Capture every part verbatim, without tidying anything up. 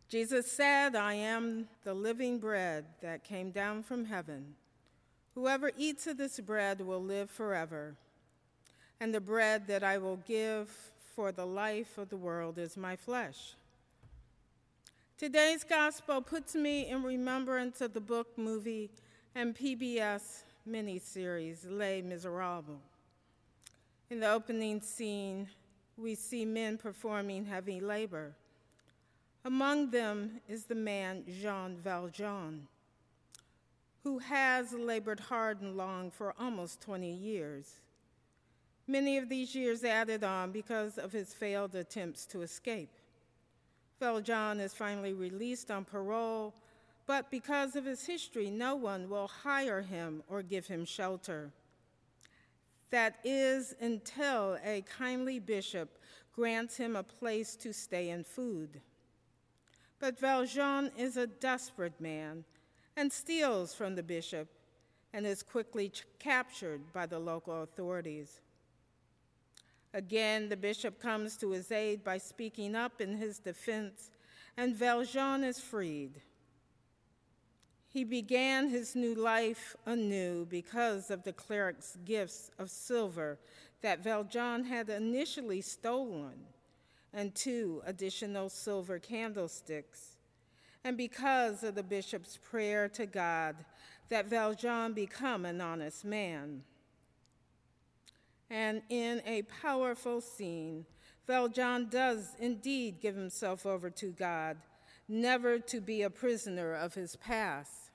Jesus said, "I am the living bread that came down from heaven. Whoever eats of this bread will live forever. And the bread that I will give for the life of the world is my flesh." Today's gospel puts me in remembrance of the book, movie, and P B S miniseries, Les Miserables. In the opening scene, we see men performing heavy labor. Among them is the man Jean Valjean, who has labored hard and long for almost twenty years. Many of these years added on because of his failed attempts to escape. Valjean is finally released on parole, but because of his history, no one will hire him or give him shelter. That is until a kindly bishop grants him a place to stay and food. But Valjean is a desperate man and steals from the bishop and is quickly ch- captured by the local authorities. Again, the bishop comes to his aid by speaking up in his defense, and Valjean is freed. He began his new life anew because of the cleric's gifts of silver that Valjean had initially stolen, and two additional silver candlesticks, and because of the bishop's prayer to God that Valjean become an honest man. And in a powerful scene, Valjean does indeed give himself over to God, never to be a prisoner of his past.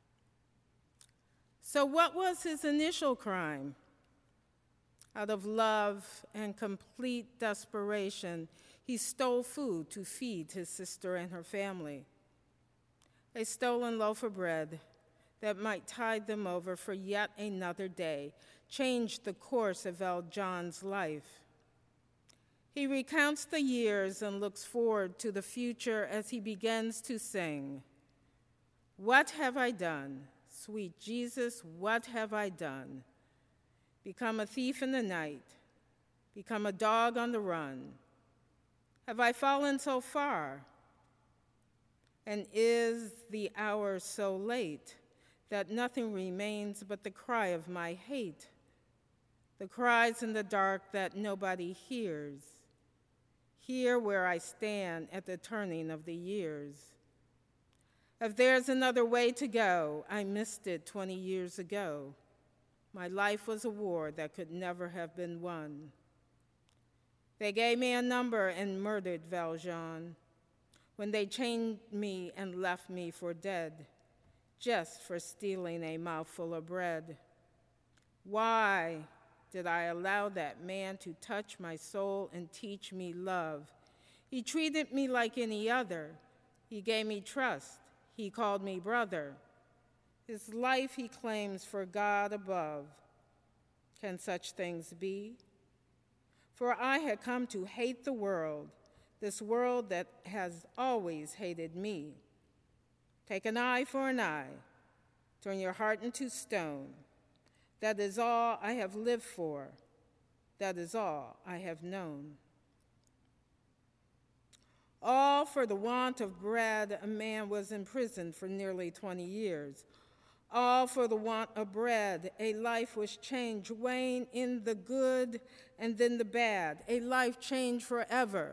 So what was his initial crime? Out of love and complete desperation, he stole food to feed his sister and her family. A stolen loaf of bread that might tide them over for yet another day changed the course of Valjean's life. He recounts the years and looks forward to the future as he begins to sing, "What have I done? Sweet Jesus, what have I done? Become a thief in the night, become a dog on the run. Have I fallen so far? And is the hour so late that nothing remains but the cry of my hate, the cries in the dark that nobody hears, here where I stand at the turning of the years? If there's another way to go, I missed it twenty years ago. My life was a war that could never have been won. They gave me a number and murdered Valjean when they chained me and left me for dead, just for stealing a mouthful of bread. Why did I allow that man to touch my soul and teach me love? He treated me like any other. He gave me trust. He called me brother. His life he claims for God above. Can such things be? For I had come to hate the world, this world that has always hated me. Take an eye for an eye. Turn your heart into stone. That is all I have lived for. That is all I have known. All for the want of bread, a man was imprisoned for nearly twenty years. All for the want of bread, a life was changed, weighing in the good and then the bad, a life changed forever.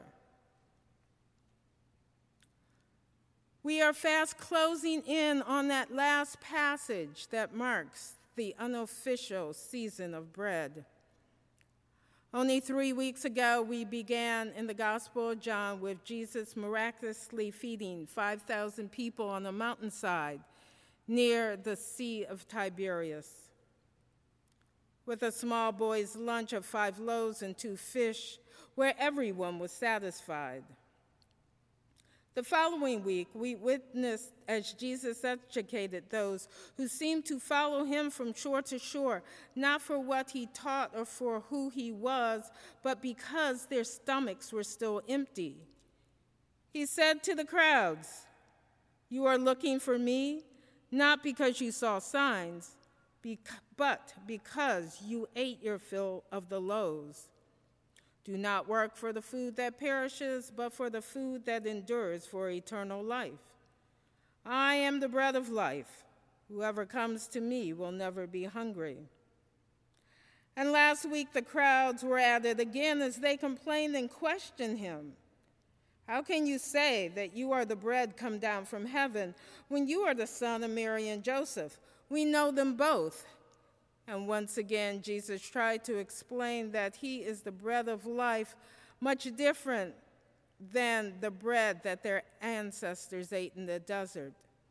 We are fast closing in on that last passage that marks the unofficial season of bread. Only three weeks ago, we began in the Gospel of John with Jesus miraculously feeding five thousand people on a mountainside near the Sea of Tiberias. With a small boy's lunch of five loaves and two fish, where everyone was satisfied. The following week, we witnessed as Jesus educated those who seemed to follow him from shore to shore, not for what he taught or for who he was, but because their stomachs were still empty. He said to the crowds, "You are looking for me, not because you saw signs, but because you ate your fill of the loaves. Do not work for the food that perishes, but for the food that endures for eternal life. I am the bread of life. Whoever comes to me will never be hungry. And last week the crowds were at it again as they complained and questioned him. How can you say that you are the bread come down from heaven when you are the son of Mary and Joseph? We know them both. And once again, Jesus tried to explain that he is the bread of life, much different than the bread that their ancestors ate in the desert.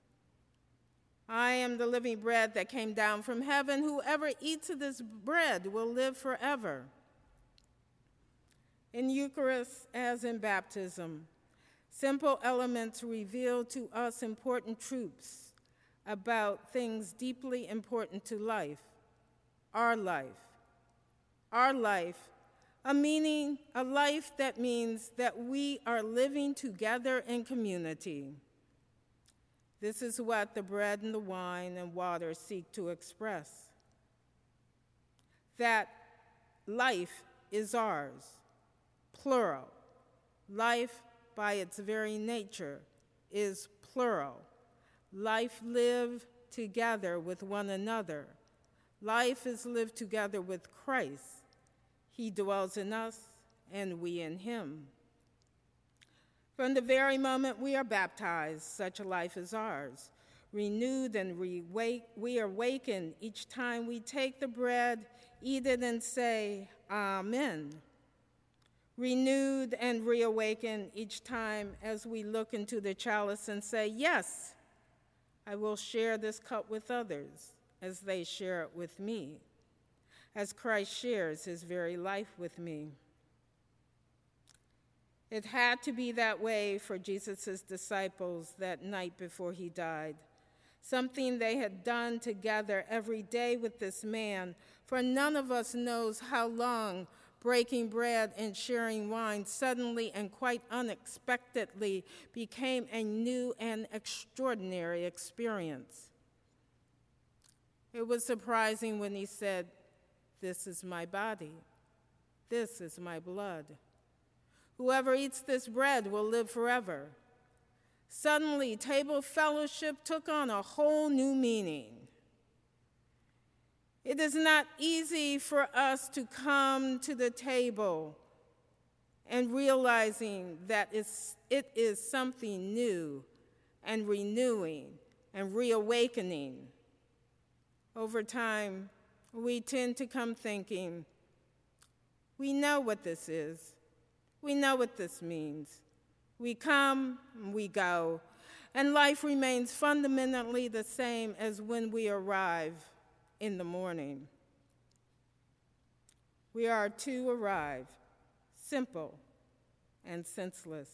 I am the living bread that came down from heaven. Whoever eats of this bread will live forever. In Eucharist, as in baptism, simple elements reveal to us important truths about things deeply important to life, our life. Our life, a meaning, a life that means that we are living together in community. This is what the bread and the wine and water seek to express. That life is ours, plural. Life, by its very nature, is plural. Life lived together with one another. Life is lived together with Christ. He dwells in us, and we in him. From the very moment we are baptized, such a life is ours. Renewed and re-wake, we are awakened each time we take the bread, eat it, and say, Amen. Renewed and reawakened each time as we look into the chalice and say, yes, I will share this cup with others as they share it with me, as Christ shares his very life with me. It had to be that way for Jesus' disciples that night before he died, something they had done together every day with this man, for none of us knows how long breaking bread and sharing wine suddenly and quite unexpectedly became a new and extraordinary experience. It was surprising when he said, "This is my body. This is my blood. Whoever eats this bread will live forever." Suddenly, table fellowship took on a whole new meaning. It is not easy for us to come to the table and realizing that it's, it is something new and renewing and reawakening. Over time, we tend to come thinking, we know what this is. We know what this means. We come, we go, and life remains fundamentally the same as when we arrive in the morning. We are to arrive, simple and senseless.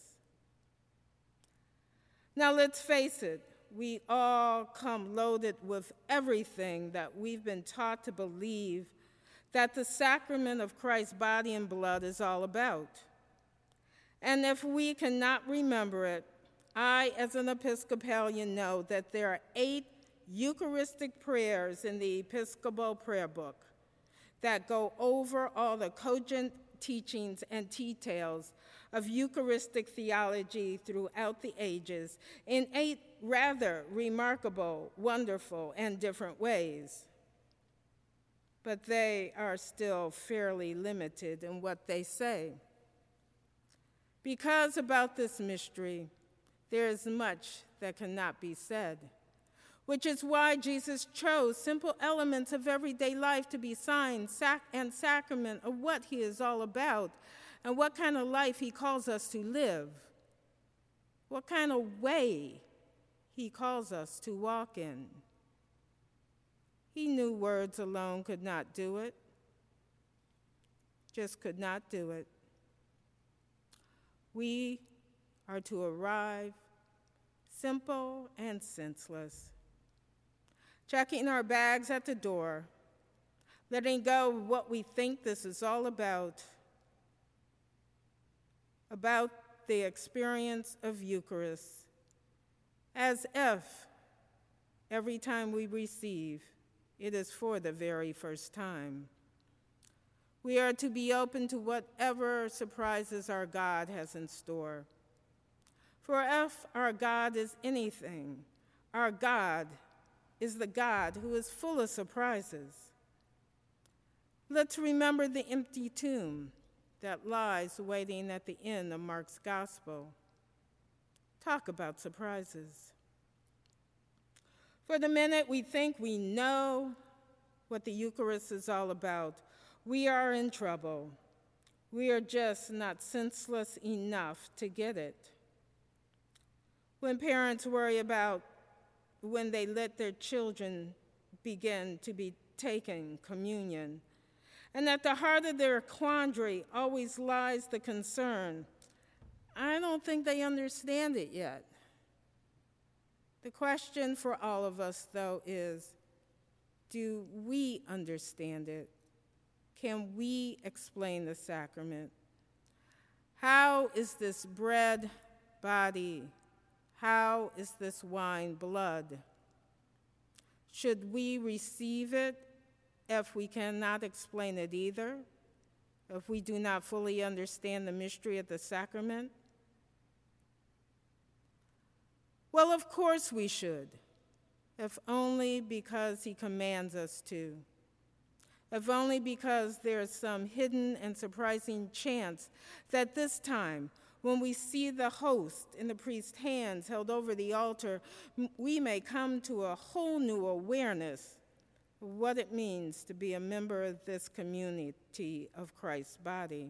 Now let's face it, we all come loaded with everything that we've been taught to believe that the sacrament of Christ's body and blood is all about. And if we cannot remember it, I, as an Episcopalian, know that there are eight Eucharistic prayers in the Episcopal Prayer Book that go over all the cogent teachings and details of Eucharistic theology throughout the ages in eight rather remarkable, wonderful, and different ways. But they are still fairly limited in what they say. Because about this mystery, there is much that cannot be said, which is why Jesus chose simple elements of everyday life to be sign sac- and sacrament of what he is all about and what kind of life he calls us to live, what kind of way he calls us to walk in. He knew words alone could not do it, just could not do it. We are to arrive simple and senseless, checking our bags at the door, letting go of what we think this is all about, about the experience of Eucharist, as if every time we receive, it is for the very first time. We are to be open to whatever surprises our God has in store. For if our God is anything, our God is the God who is full of surprises. Let's remember the empty tomb that lies waiting at the end of Mark's gospel. Talk about surprises. For the minute we think we know what the Eucharist is all about, we are in trouble. We are just not senseless enough to get it. When parents worry about when they let their children begin to be taking communion, and at the heart of their quandary always lies the concern, I don't think they understand it yet. The question for all of us, though, is, do we understand it? Can we explain the sacrament? How is this bread body? How is this wine blood? Should we receive it if we cannot explain it either? If we do not fully understand the mystery of the sacrament? Well, of course we should, if only because he commands us to. If only because there is some hidden and surprising chance that this time, when we see the host in the priest's hands held over the altar, we may come to a whole new awareness of what it means to be a member of this community of Christ's body.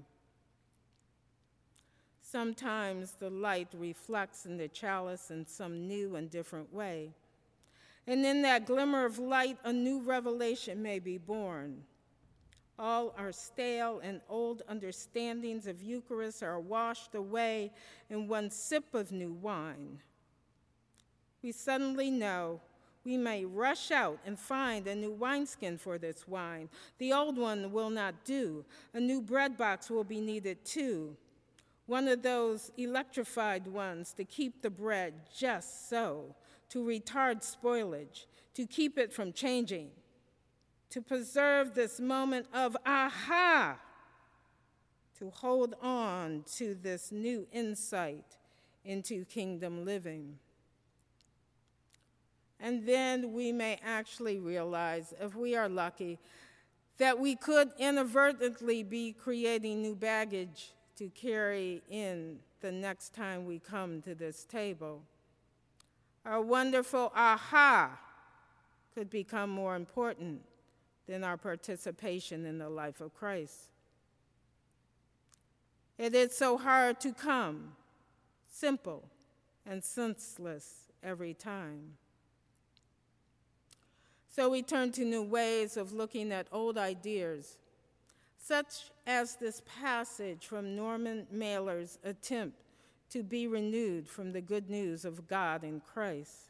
Sometimes the light reflects in the chalice in some new and different way. And in that glimmer of light, a new revelation may be born. All our stale and old understandings of Eucharist are washed away in one sip of new wine. We suddenly know we may rush out and find a new wineskin for this wine. The old one will not do. A new bread box will be needed too. One of those electrified ones to keep the bread just so, to retard spoilage, to keep it from changing, to preserve this moment of aha, to hold on to this new insight into kingdom living. And then we may actually realize, if we are lucky, that we could inadvertently be creating new baggage to carry in the next time we come to this table. Our wonderful aha could become more important than our participation in the life of Christ. It is so hard to come, simple and senseless every time. So we turn to new ways of looking at old ideas, such as this passage from Norman Mailer's attempt to be renewed from the good news of God in Christ.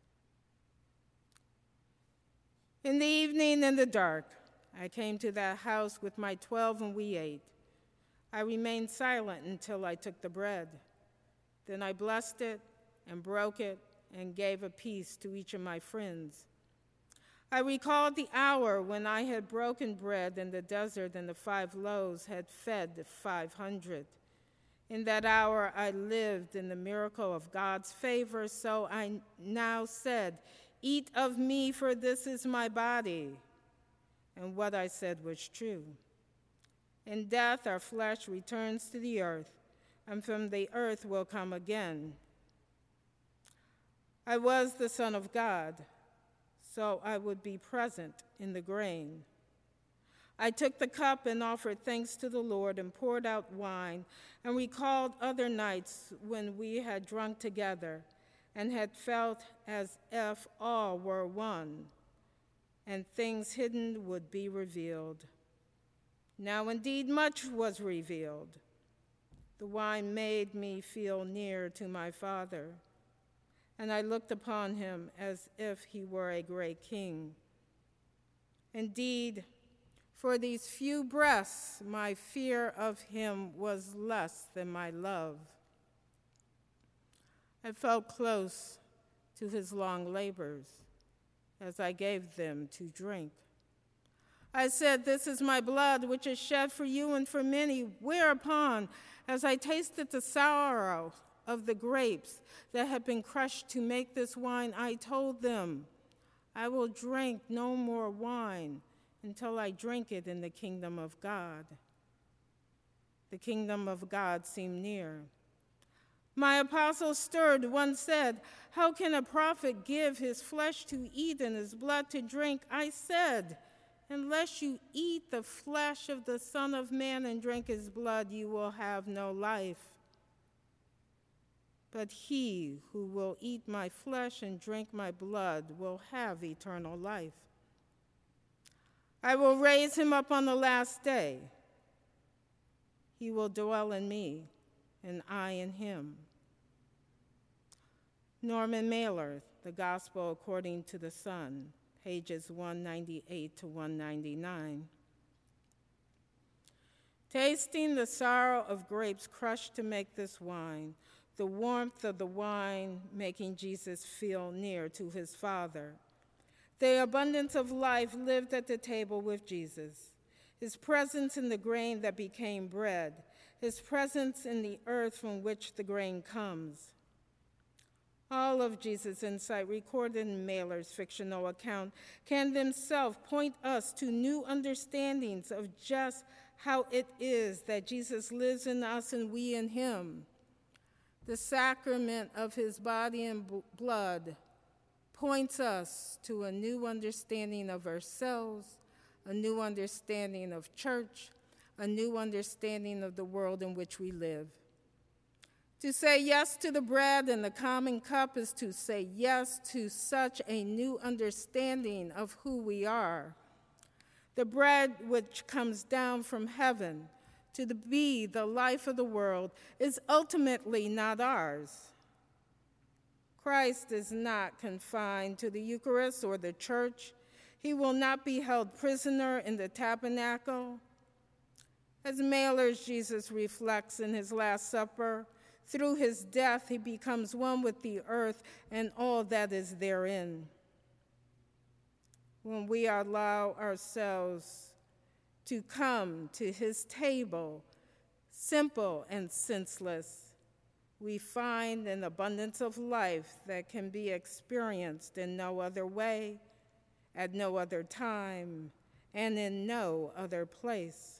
In the evening, in the dark, I came to that house with my twelve, and we ate. I remained silent until I took the bread. Then I blessed it and broke it and gave a piece to each of my friends. I recalled the hour when I had broken bread in the desert and the five loaves had fed the five hundred. In that hour, I lived in the miracle of God's favor, so I now said, "Eat of me, for this is my body." And what I said was true. In death, our flesh returns to the earth, and from the earth will come again. I was the Son of God, so I would be present in the grain. I took the cup and offered thanks to the Lord and poured out wine and recalled other nights when we had drunk together and had felt as if all were one and things hidden would be revealed. Now indeed much was revealed. The wine made me feel near to my Father, and I looked upon him as if he were a great king. Indeed, for these few breaths, my fear of him was less than my love. I felt close to his long labors as I gave them to drink. I said, "This is my blood, which is shed for you and for many." Whereupon, as I tasted the sorrow of the grapes that had been crushed to make this wine, I told them, "I will drink no more wine until I drink it in the kingdom of God." The kingdom of God seemed near. My apostles stirred. One said, "How can a prophet give his flesh to eat and his blood to drink?" I said, "Unless you eat the flesh of the Son of Man and drink his blood, you will have no life. But he who will eat my flesh and drink my blood will have eternal life. I will raise him up on the last day. He will dwell in me, and I in him." Norman Mailer, The Gospel According to the Son, pages one ninety-eight to one ninety-nine. Tasting the sorrow of grapes crushed to make this wine, the warmth of the wine making Jesus feel near to his Father. The abundance of life lived at the table with Jesus. His presence in the grain that became bread, his presence in the earth from which the grain comes. All of Jesus' insight recorded in Mailer's fictional account can themselves point us to new understandings of just how it is that Jesus lives in us and we in him. The sacrament of his body and b- blood points us to a new understanding of ourselves, a new understanding of church, a new understanding of the world in which we live. To say yes to the bread and the common cup is to say yes to such a new understanding of who we are. The bread which comes down from heaven to the, be the life of the world is ultimately not ours. Christ is not confined to the Eucharist or the church. He will not be held prisoner in the tabernacle. As Mailer's Jesus reflects in his Last Supper, through his death he becomes one with the earth and all that is therein. When we allow ourselves to come to his table, simple and senseless, we find an abundance of life that can be experienced in no other way, at no other time, and in no other place.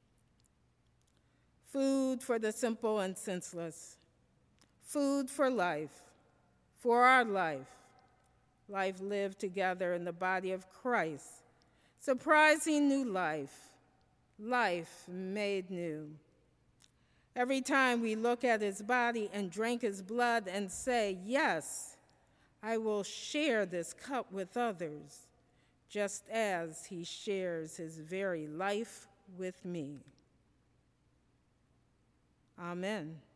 Food for the simple and senseless. Food for life, for our life. Life lived together in the body of Christ. Surprising new life. Life made new. Every time we look at his body and drink his blood and say, "Yes, I will share this cup with others," just as he shares his very life with me. Amen.